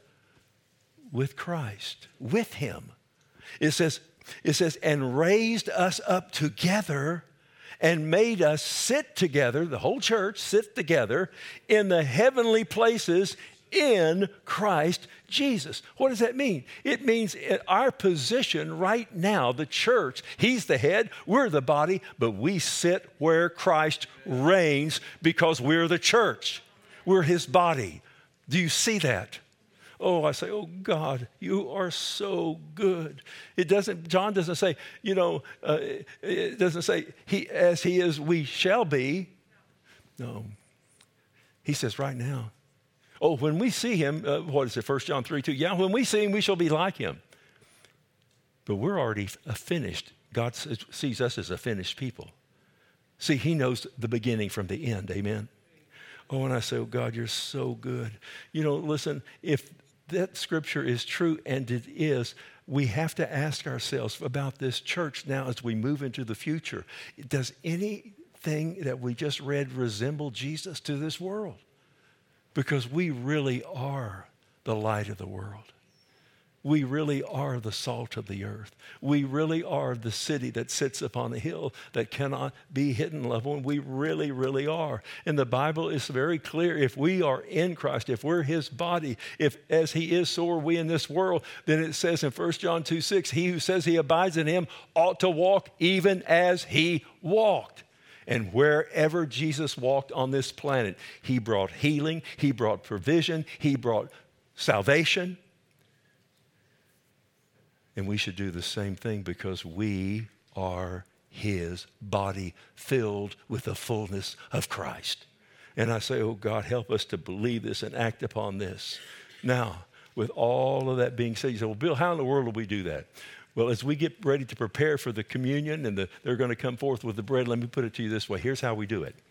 with Christ, with him. It says, it says, and raised us up together and made us sit together, the whole church sit together in the heavenly places in Christ Jesus. What does that mean? It means our position right now, the church, he's the head, we're the body, but we sit where Christ reigns because we're the church. We're his body. Do you see that? Oh, I say, oh, God, you are so good. It doesn't, John doesn't say, you know, uh, it doesn't say, he, as he is, we shall be. No. He says right now. Oh, when we see him, uh, what is it, First John three two? Yeah, when we see him, we shall be like him. But we're already a finished. God sees us as a finished people. See, he knows the beginning from the end. Amen. Oh, and I say, oh, God, you're so good. You know, listen, if that scripture is true, and it is, we have to ask ourselves about this church now as we move into the future. Does anything that we just read resemble Jesus to this world? Because we really are the light of the world. We really are the salt of the earth. We really are the city that sits upon a hill that cannot be hidden, loved one. We really, really are. And the Bible is very clear. If we are in Christ, if we're his body, if as he is, so are we in this world, then it says in First John two six, he who says he abides in him ought to walk even as he walked. And wherever Jesus walked on this planet, he brought healing, he brought provision, he brought salvation. And we should do the same thing because we are his body filled with the fullness of Christ. And I say, oh God, help us to believe this and act upon this. Now, with all of that being said, you say, well, Bill, how in the world do we do that? Well, as we get ready to prepare for the communion and the, they're going to come forth with the bread, let me put it to you this way. Here's how we do it.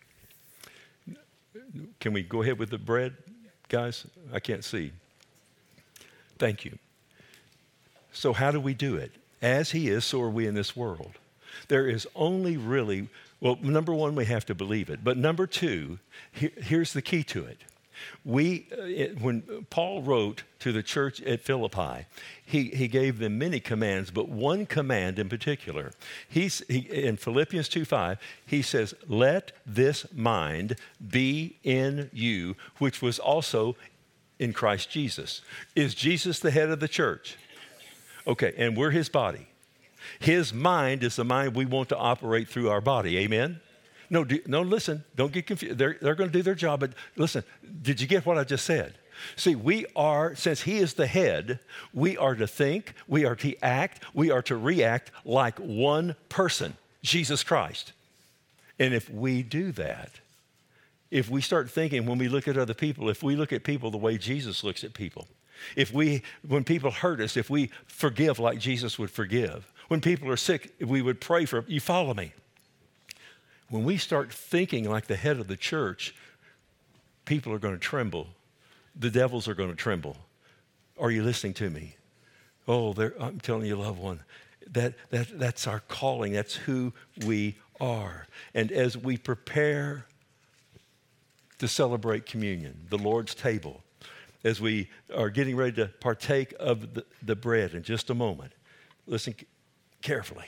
Can we go ahead with the bread, guys? I can't see. Thank you. So how do we do it? As he is, so are we in this world. There is only really, well, number one, we have to believe it. But number two, here, here's the key to it. We, uh, it, when Paul wrote to the church at Philippi, he, he gave them many commands, but one command in particular. He's, he, in Philippians two five, he says, let this mind be in you, which was also in Christ Jesus. Is Jesus the head of the church? Okay, and we're his body. His mind is the mind we want to operate through our body. Amen? No, do, no, listen, don't get confused. They're, they're going to do their job, but listen, did you get what I just said? See, we are, since he is the head, we are to think, we are to act, we are to react like one person, Jesus Christ. And if we do that, if we start thinking when we look at other people, if we look at people the way Jesus looks at people, if we, when people hurt us, if we forgive like Jesus would forgive, when people are sick, if we would pray for, you follow me. When we start thinking like the head of the church, people are going to tremble. The devils are going to tremble. Are you listening to me? Oh, I'm telling you, loved one, that, that, that's our calling. That's who we are. And as we prepare to celebrate communion, the Lord's table, as we are getting ready to partake of the, the bread in just a moment, listen carefully.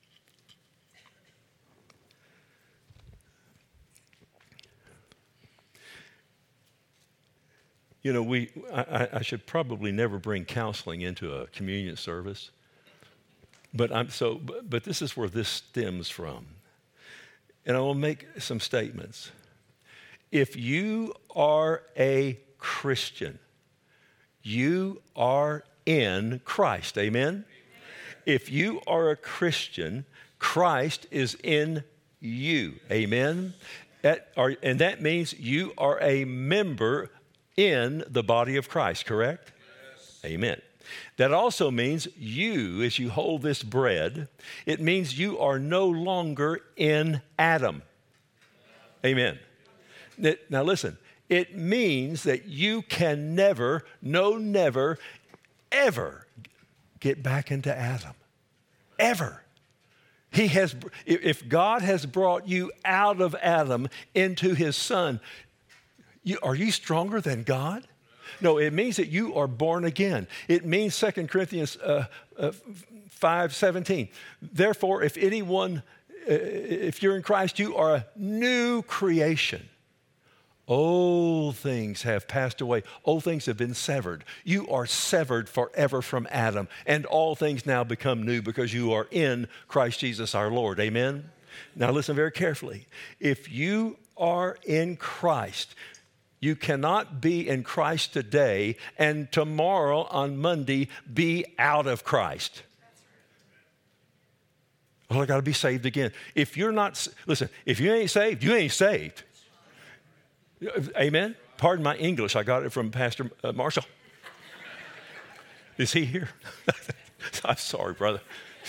You know, we, I, I should probably never bring counseling into a communion service, but I'm so, but, but this is where this stems from. And I will make some statements. If you are a Christian, you are in Christ. Amen? Amen? If you are a Christian, Christ is in you. Amen? That are, and that means you are a member in the body of Christ, correct? Yes. Amen. That also means you, as you hold this bread, it means you are no longer in Adam. Amen. Now listen, it means that you can never, no never, ever get back into Adam. Ever. He has, if God has brought you out of Adam into his son, You, are you stronger than God? No, it means that you are born again. It means Second Corinthians uh, uh, five seventeen. Therefore, if anyone, uh, if you're in Christ, you are a new creation. Old things have passed away. Old things have been severed. You are severed forever from Adam, and all things now become new because you are in Christ Jesus our Lord. Amen? Now listen very carefully. If you are in Christ, you cannot be in Christ today and tomorrow on Monday be out of Christ. Well, I got to be saved again. If you're not, listen, if you ain't saved, you ain't saved. Amen? Pardon my English. I got it from Pastor uh, Marshall. Is he here? I'm sorry, brother.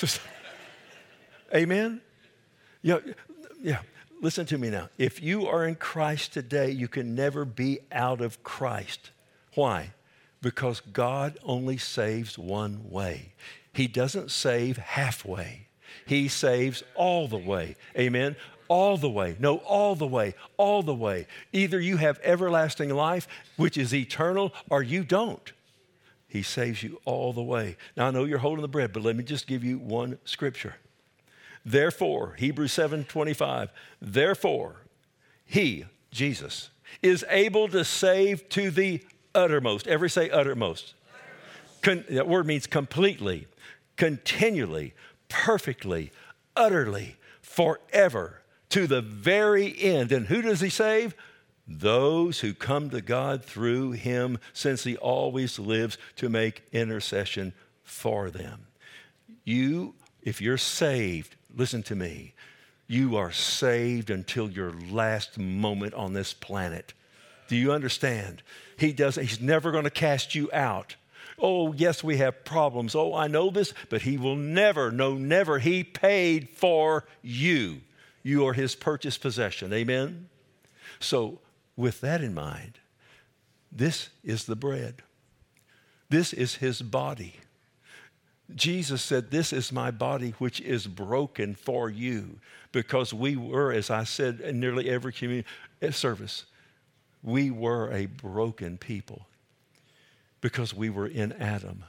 Amen? Yeah, yeah. Listen to me now. If you are in Christ today, you can never be out of Christ. Why? Because God only saves one way. He doesn't save halfway. He saves all the way. Amen? All the way. No, all the way. All the way. Either you have everlasting life, which is eternal, or you don't. He saves you all the way. Now, I know you're holding the bread, but let me just give you one scripture. Therefore, Hebrews seven twenty-five, therefore, he, Jesus, is able to save to the uttermost. Every say uttermost. Con, that word means completely, continually, perfectly, utterly, forever, to the very end. And who does he save? Those who come to God through him, since he always lives to make intercession for them. You, if you're saved, listen to me. You are saved until your last moment on this planet. Do you understand? He doesn't, he's never going to cast you out. Oh, yes, we have problems. Oh, I know this, but he will never, no, never. He paid for you. You are his purchased possession. Amen? So with that in mind, this is the bread. This is his body. Jesus said, this is my body which is broken for you, because we were, as I said in nearly every community service, we were a broken people because we were in Adam.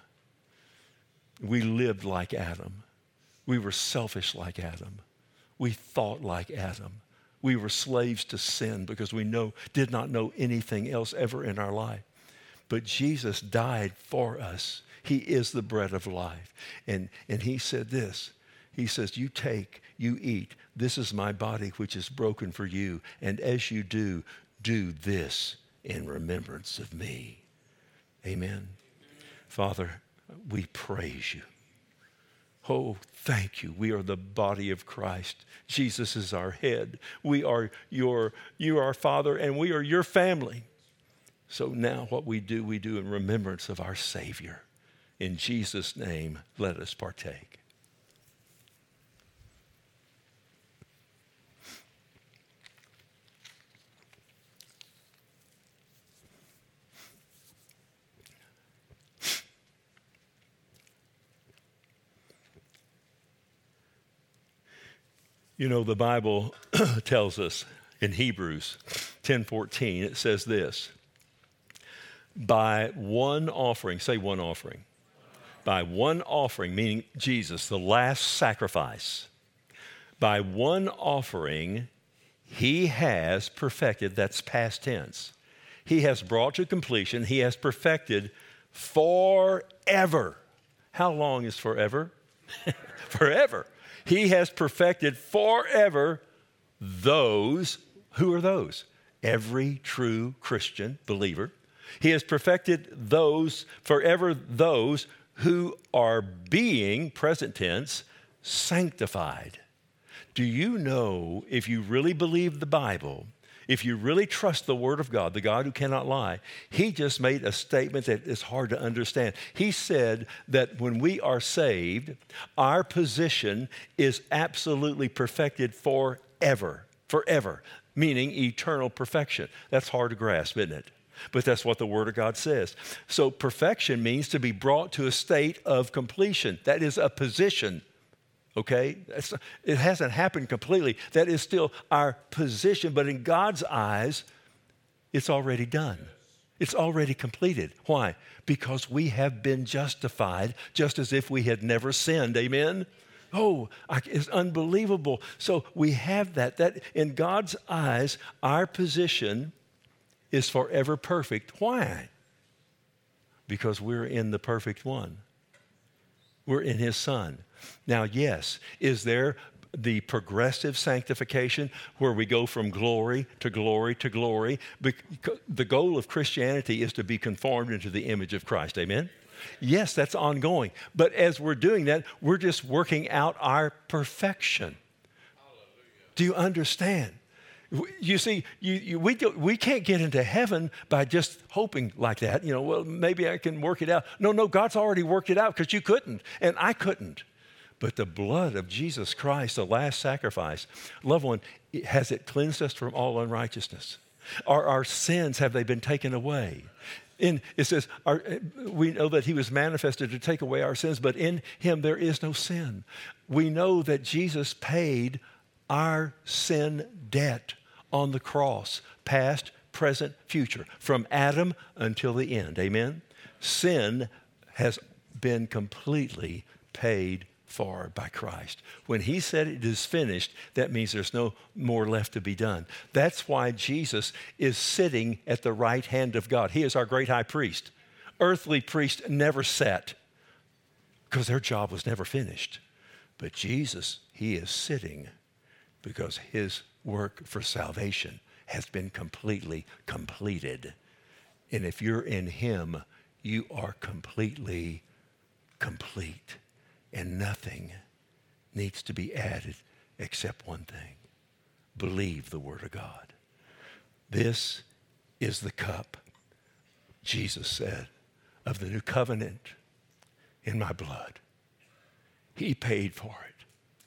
We lived like Adam. We were selfish like Adam. We thought like Adam. We were slaves to sin because we know, did not know anything else ever in our life. But Jesus died for us. He is the bread of life. And, and he said this, He says, you take, you eat. This is my body, which is broken for you. And as you do, do this in remembrance of me. Amen. Father, we praise you. Oh, thank you. We are the body of Christ. Jesus is our head. We are your, you are our Father, and we are your family. So now what we do, we do in remembrance of our Savior. In Jesus' name, let us partake. You know, the Bible tells us in Hebrews ten fourteen, it says this, by one offering, say one offering, by one offering, meaning Jesus, the last sacrifice, by one offering, he has perfected, that's past tense, he has brought to completion, he has perfected forever. How long is forever? Forever. He has perfected forever those, who are those? Every true Christian believer. He has perfected those, forever those who are being, present tense, sanctified. Do you know, if you really believe the Bible, if you really trust the Word of God, the God who cannot lie, he just made a statement that is hard to understand. He said that when we are saved, our position is absolutely perfected forever, forever, meaning eternal perfection. That's hard to grasp, isn't it? But that's what the Word of God says. So perfection means to be brought to a state of completion. That is a position. Okay? That's, it hasn't happened completely. That is still our position, but in God's eyes, it's already done. It's already completed. Why? Because we have been justified just as if we had never sinned. Amen? Oh, it's unbelievable. So we have that. That in God's eyes, our position is forever perfect. Why? Because we're in the perfect one. We're in his Son. Now, yes, is there the progressive sanctification where we go from glory to glory to glory? The goal of Christianity is to be conformed into the image of Christ. Amen? Yes, that's ongoing. But as we're doing that, we're just working out our perfection. Hallelujah. Do you understand? You see, you, you, we, do, we can't get into heaven by just hoping like that. You know, well, maybe I can work it out. No, no, God's already worked it out because you couldn't, and I couldn't. But the blood of Jesus Christ, the last sacrifice, loved one, has it cleansed us from all unrighteousness? Are our sins, have they been taken away? In, it says, our, we know that he was manifested to take away our sins, but in him there is no sin. We know that Jesus paid our sin debt on the cross, past, present, future, from Adam until the end. Amen? Sin has been completely paid for by Christ. When he said it is finished, that means there's no more left to be done. That's why Jesus is sitting at the right hand of God. He is our great high priest. Earthly priests never sat because their job was never finished. But Jesus, he is sitting because his work for salvation has been completely completed. And if you're in him, you are completely complete. And nothing needs to be added except one thing. Believe the Word of God. This is the cup, Jesus said, of the new covenant in my blood. He paid for it.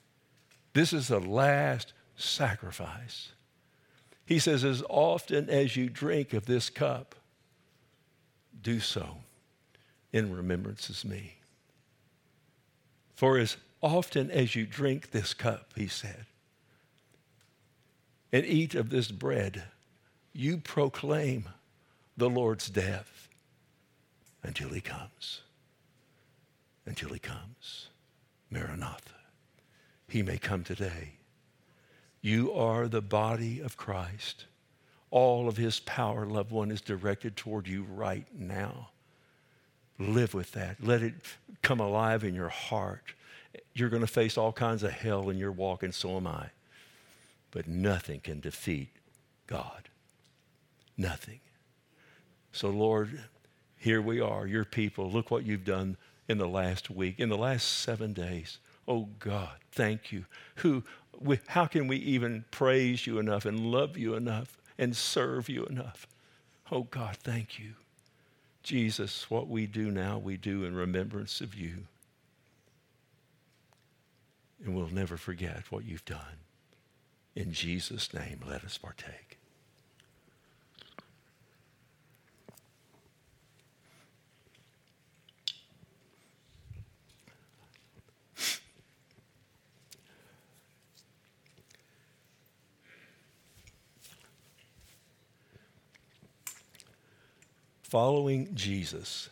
This is the last sacrifice. He says, as often as you drink of this cup, do so in remembrance of me. For as often as you drink this cup, he said, and eat of this bread, you proclaim the Lord's death until he comes. Until he comes. Maranatha. He may come today. You are the body of Christ. All of his power, loved one, is directed toward you right now. Live with that. Let it come alive in your heart You're going to face all kinds of hell in your walk, and so am I. But nothing can defeat God. Nothing. So, Lord, here we are, your people. Look what you've done in the last week, in the last seven days. Oh, God, thank you. Who, we, how can we even praise you enough and love you enough and serve you enough? Oh, God, thank you. Jesus, what we do now, we do in remembrance of you. And we'll never forget what you've done. In Jesus' name, let us partake. Following Jesus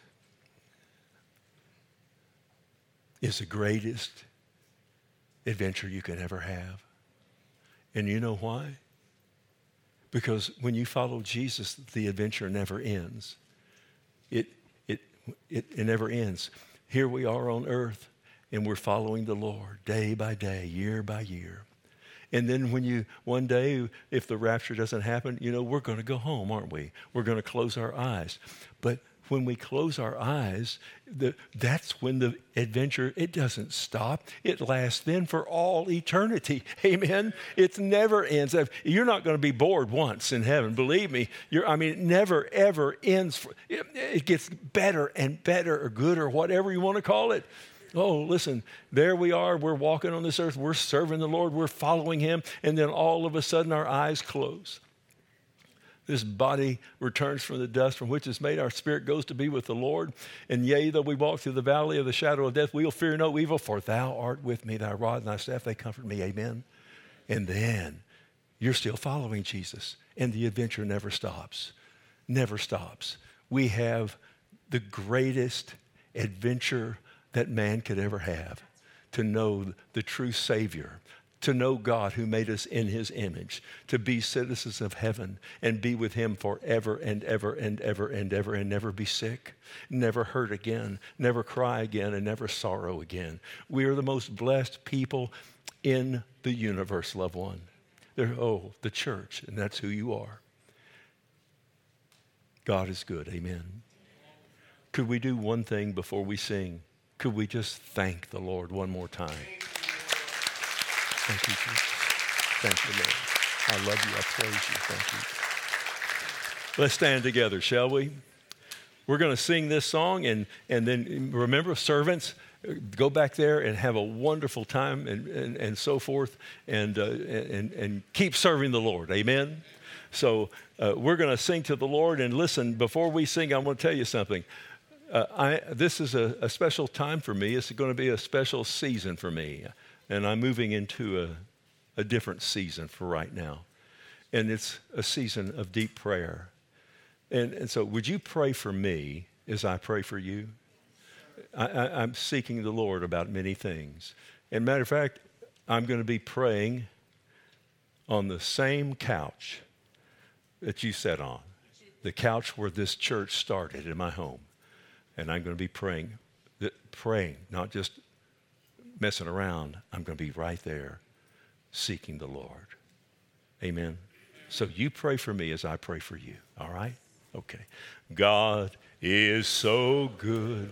is the greatest adventure you can ever have. And you know why? Because when you follow Jesus, the adventure never ends. It, it, it, it never ends. Here we are on earth, and we're following the Lord day by day, year by year. And then when you, one day, if the rapture doesn't happen, you know, we're going to go home, aren't we? We're going to close our eyes. But when we close our eyes, the, that's when the adventure, it doesn't stop. It lasts then for all eternity. Amen? It never ends. You're not going to be bored once in heaven. Believe me. You're, I mean, it never, ever ends. It, it gets better and better or good or whatever you want to call it. Oh, listen, there we are. We're walking on this earth. We're serving the Lord. We're following him. And then all of a sudden our eyes close. This body returns from the dust from which it's made. Our spirit goes to be with the Lord. And yea, though we walk through the valley of the shadow of death, we will fear no evil, for thou art with me. Thy rod and thy staff, they comfort me. Amen. And then you're still following Jesus. And the adventure never stops. Never stops. We have the greatest adventure that man could ever have, to know the true Savior, to know God who made us in his image, to be citizens of heaven and be with him forever and ever and ever and ever and never be sick, never hurt again, never cry again, and never sorrow again. We are the most blessed people in the universe, loved one. They're, oh, the church, and that's who you are. God is good, amen. Could we do one thing before we sing? Could we just thank the Lord one more time? Thank you, Jesus. Thank you, Lord. I love you. I praise you. Thank you. Let's stand together, shall we? We're going to sing this song, and, and then remember, servants, go back there and have a wonderful time and, and, and so forth, and, uh, and, and keep serving the Lord. Amen? So uh, we're going to sing to the Lord, and listen, before we sing, I want to tell you something. Uh, I, this is a, a special time for me. It's going to be a special season for me. And I'm moving into a, a different season for right now. And it's a season of deep prayer. And, and so would you pray for me as I pray for you? I, I, I'm seeking the Lord about many things. And matter of fact, I'm going to be praying on the same couch that you sat on, the couch where this church started in my home. And I'm going to be praying, praying, not just messing around. I'm going to be right there seeking the Lord. Amen. So you pray for me as I pray for you. All right? Okay. God is so good.